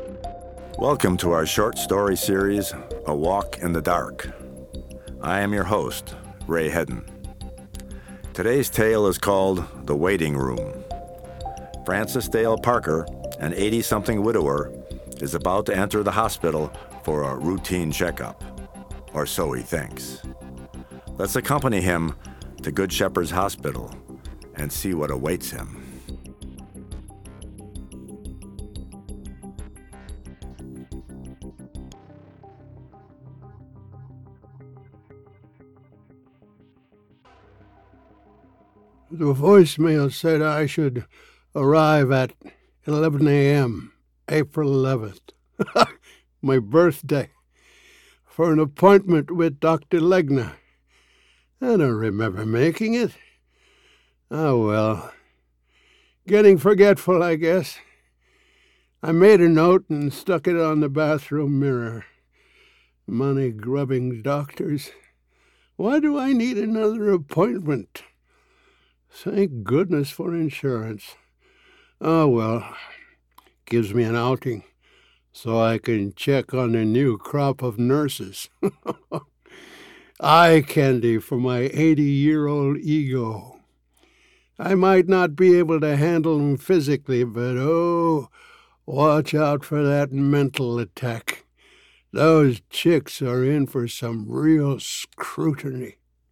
Welcome to our short story series, A Walk in the Dark. I am your host, Ray Hedden. Today's tale is called The Waiting Room. Francis Dale Parker, an 80-something widower, is about to enter the hospital for a routine checkup, or so he thinks. Let's accompany him to Good Shepherd's Hospital and see what awaits him. The voicemail said I should arrive at 11 a.m., April 11th, my birthday, for an appointment with Dr. Legner. I don't remember making it. Oh, well. Getting forgetful, I guess. I made a note and stuck it on the bathroom mirror. Money-grubbing doctors. Why do I need another appointment? Thank goodness for insurance. Oh, well, gives me an outing so I can check on the new crop of nurses. Eye candy for my 80-year-old ego. I might not be able to handle them physically, but oh, watch out for that mental attack. Those chicks are in for some real scrutiny.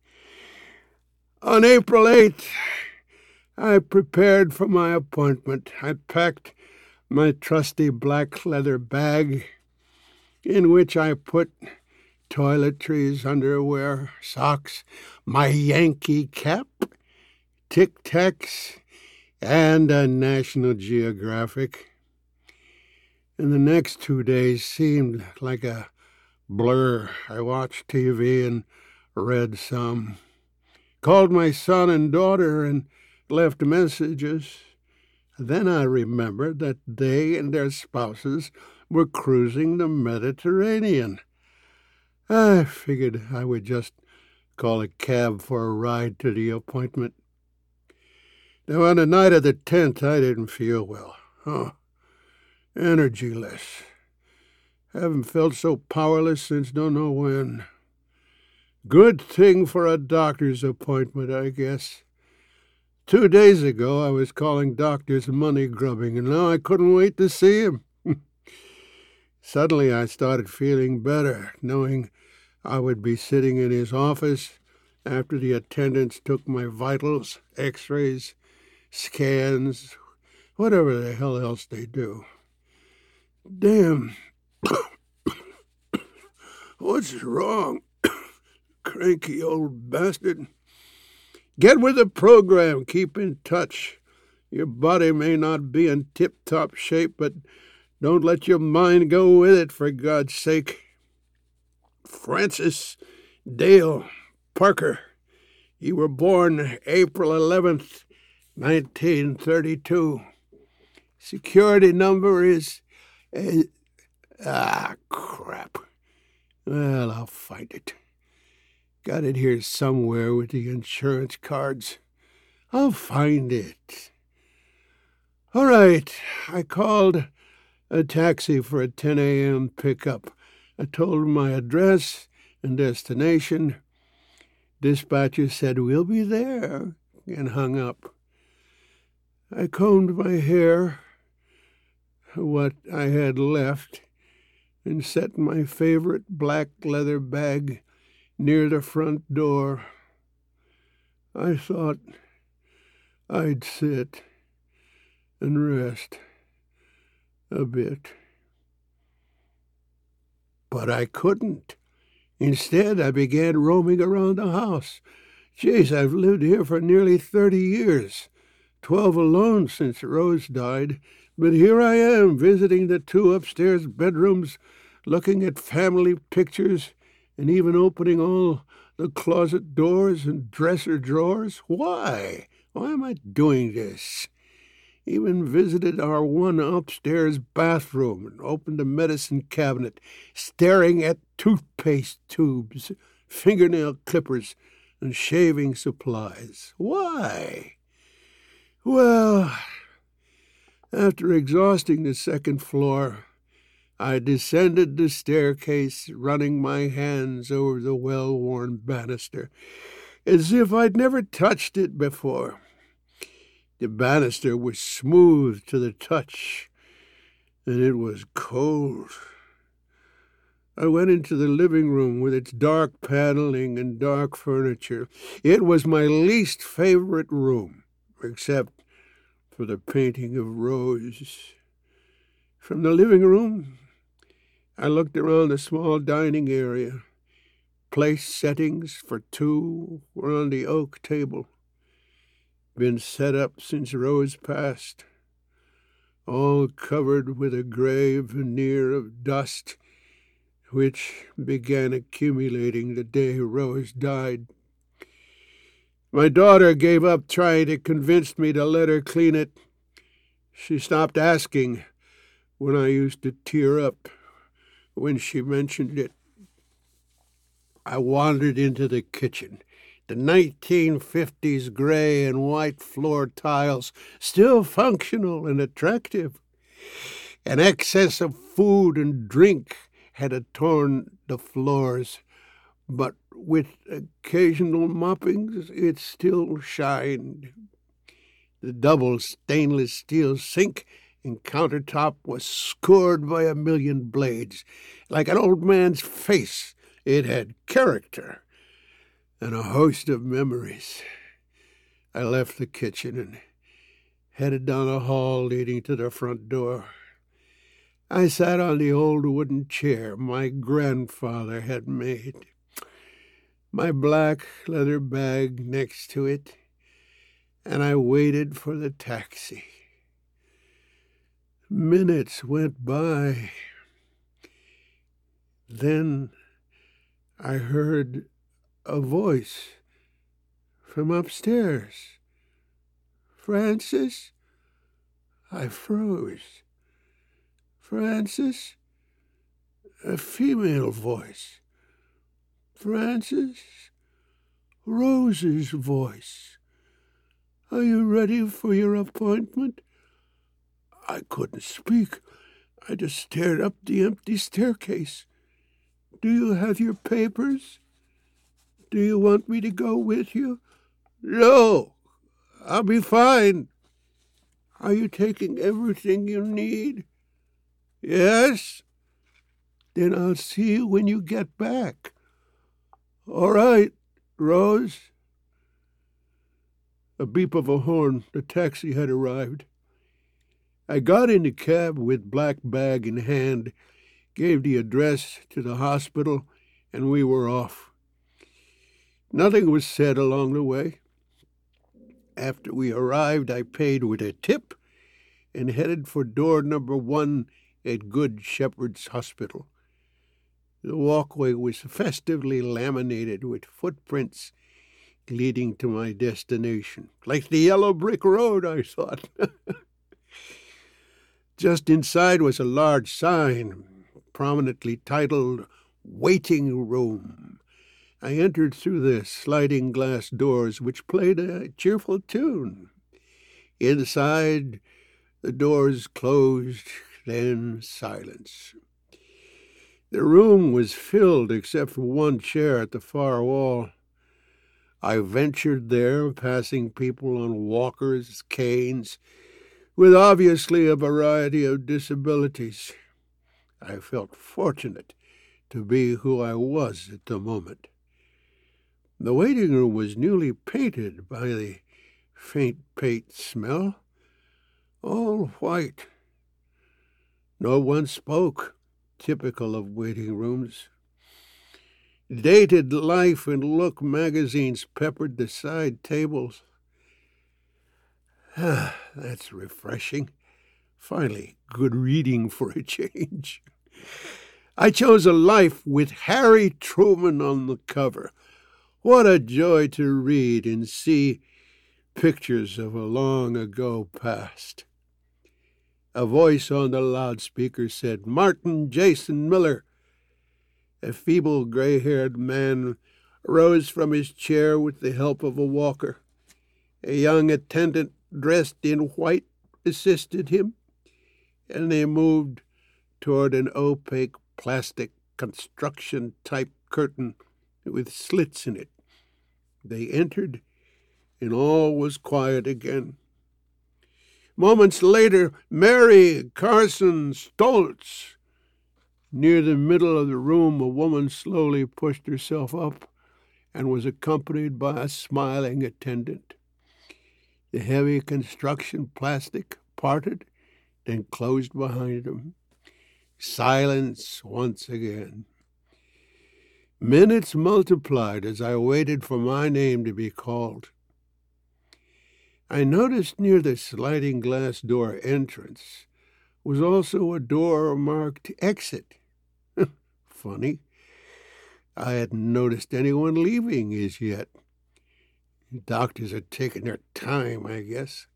On April 8th, I prepared for my appointment. I packed my trusty black leather bag, in which I put toiletries, underwear, socks, my Yankee cap, Tic Tacs, and a National Geographic. And the next 2 days seemed like a blur. I watched TV and read some. Called my son and daughter and left messages. Then I remembered that they and their spouses were cruising the Mediterranean. I figured I would just call a cab for a ride to the appointment. Now, on the night of the 10th, I didn't feel well. Energyless. Haven't felt so powerless since don't know when. Good thing for a doctor's appointment, I guess. 2 days ago, I was calling doctors money-grubbing, and now I couldn't wait to see him. Suddenly, I started feeling better, knowing I would be sitting in his office after the attendants took my vitals, x-rays, scans, whatever the hell else they do. Damn. What's wrong? Cranky old bastard. Get with the program. Keep in touch. Your body may not be in tip-top shape, but don't let your mind go with it, for God's sake. Francis Dale Parker. You were born April 11th, 1932. Security number is... crap. Well, I'll find it. Got it here somewhere with the insurance cards. I'll find it. All right, I called a taxi for a 10 a.m. pickup. I told him my address and destination. Dispatcher said, "We'll be there," and hung up. I combed my hair, what I had left, and set my favorite black leather bag near the front door. I thought I'd sit and rest a bit. But I couldn't. Instead, I began roaming around the house. Geez, I've lived here for nearly 30 years, 12 alone since Rose died, but here I am visiting the 2 upstairs bedrooms, looking at family pictures, and even opening all the closet doors and dresser drawers. Why? Why am I doing this? Even visited our one upstairs bathroom and opened the medicine cabinet, staring at toothpaste tubes, fingernail clippers, and shaving supplies. Why? Well, after exhausting the second floor, I descended the staircase, running my hands over the well-worn banister, as if I'd never touched it before. The banister was smooth to the touch, and it was cold. I went into the living room with its dark paneling and dark furniture. It was my least favorite room, except for the painting of Rose. From the living room, I looked around the small dining area. Place settings for two were on the oak table. Been set up since Rose passed, all covered with a gray veneer of dust, which began accumulating the day Rose died. My daughter gave up trying to convince me to let her clean it. She stopped asking when I used to tear up when she mentioned it. I wandered into the kitchen. The 1950s gray and white floor tiles, still functional and attractive. An excess of food and drink had adorned the floors, but with occasional moppings it still shined. The double stainless steel sink and countertop was scored by a million blades. Like an old man's face, it had character and a host of memories. I left the kitchen and headed down a hall leading to the front door. I sat on the old wooden chair my grandfather had made, my black leather bag next to it, and I waited for the taxi. Minutes went by. Then I heard a voice from upstairs. "Francis?" I froze. "Francis?" A female voice. "Francis?" Rose's voice. "Are you ready for your appointment?" I couldn't speak. I just stared up the empty staircase. "Do you have your papers? Do you want me to go with you?" "No, I'll be fine." "Are you taking everything you need?" "Yes." "Then I'll see you when you get back." "All right, Rose." A beep of a horn. The taxi had arrived. I got in the cab with black bag in hand, gave the address to the hospital, and we were off. Nothing was said along the way. After we arrived, I paid with a tip and headed for door number 1 at Good Shepherd's Hospital. The walkway was festively laminated with footprints leading to my destination. Like the yellow brick road, I thought. Just inside was a large sign, prominently titled Waiting Room. I entered through the sliding glass doors, which played a cheerful tune. Inside, the doors closed, then silence. The room was filled except for one chair at the far wall. I ventured there, passing people on walkers, canes, with obviously a variety of disabilities. I felt fortunate to be who I was at the moment. The waiting room was newly painted by the faint paint smell, all white. No one spoke, typical of waiting rooms. Dated Life and Look magazines peppered the side tables. That's refreshing. Finally, good reading for a change. I chose a Life with Harry Truman on the cover. What a joy to read and see pictures of a long ago past. A voice on the loudspeaker said, "Martin Jason Miller." A feeble, gray-haired man rose from his chair with the help of a walker. A young attendant dressed in white assisted him, and they moved toward an opaque plastic construction-type curtain with slits in it. They entered, and all was quiet again. Moments later, Mary Carson Stoltz. Near the middle of the room, a woman slowly pushed herself up and was accompanied by a smiling attendant. The heavy construction plastic parted, then closed behind them. Silence once again. Minutes multiplied as I waited for my name to be called. I noticed near the sliding glass door entrance was also a door marked exit. Funny. I hadn't noticed anyone leaving as yet. Doctors are taking their time, I guess.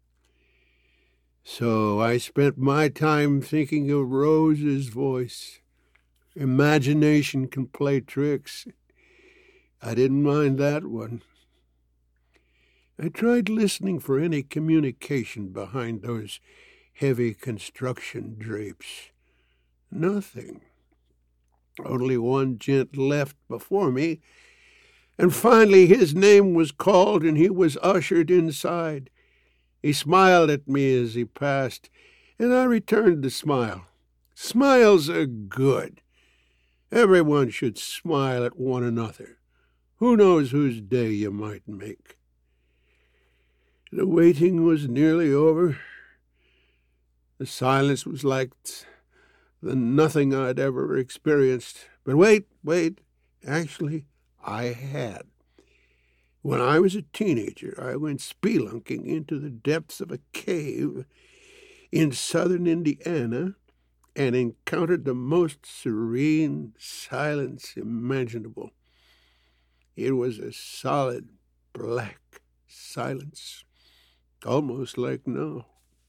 So I spent my time thinking of Rose's voice. Imagination can play tricks. I didn't mind that one. I tried listening for any communication behind those heavy construction drapes. Nothing. Only one gent left before me, and finally his name was called and he was ushered inside. He smiled at me as he passed, and I returned the smile. Smiles are good. Everyone should smile at one another. Who knows whose day you might make? The waiting was nearly over. The silence was like the nothing I'd ever experienced. But wait. Actually, I had. When I was a teenager, I went spelunking into the depths of a cave in southern Indiana and encountered the most serene silence imaginable. It was a solid black silence, almost like now.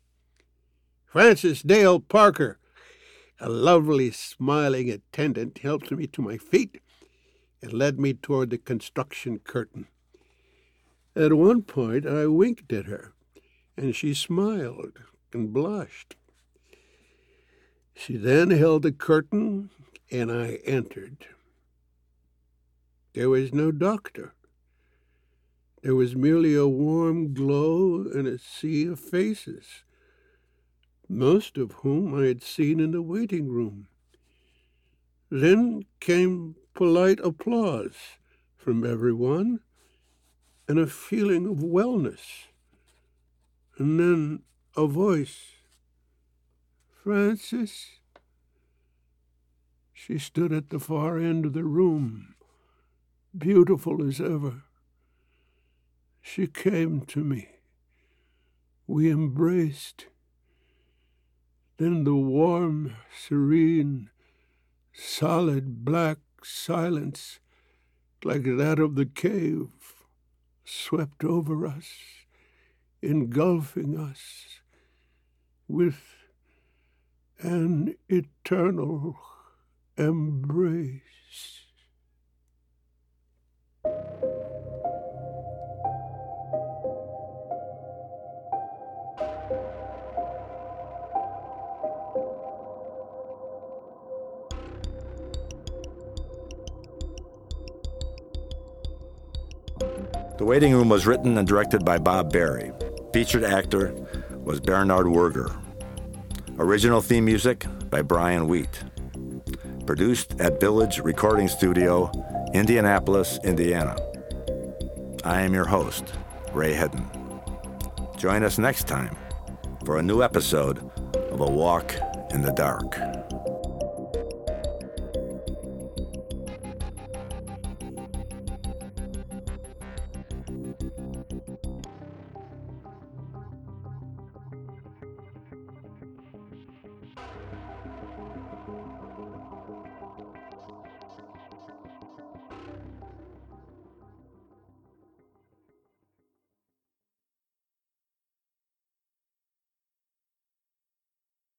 Francis Dale Parker, a lovely, smiling attendant, helped me to my feet and led me toward the construction curtain. At one point, I winked at her, and she smiled and blushed. She then held the curtain, and I entered. There was no doctor. There was merely a warm glow and a sea of faces, most of whom I had seen in the waiting room. Then came polite applause from everyone and a feeling of wellness. And then a voice. Francis? She stood at the far end of the room, beautiful as ever. She came to me. We embraced. Then the warm, serene, solid black silence, like that of the cave, swept over us, engulfing us with an eternal embrace. The Waiting Room was written and directed by Bob Barry. Featured actor was Bernard Werger. Original theme music by Brian Wheat. Produced at Village Recording Studio, Indianapolis, Indiana. I am your host, Ray Hedden. Join us next time for a new episode of A Walk in the Dark.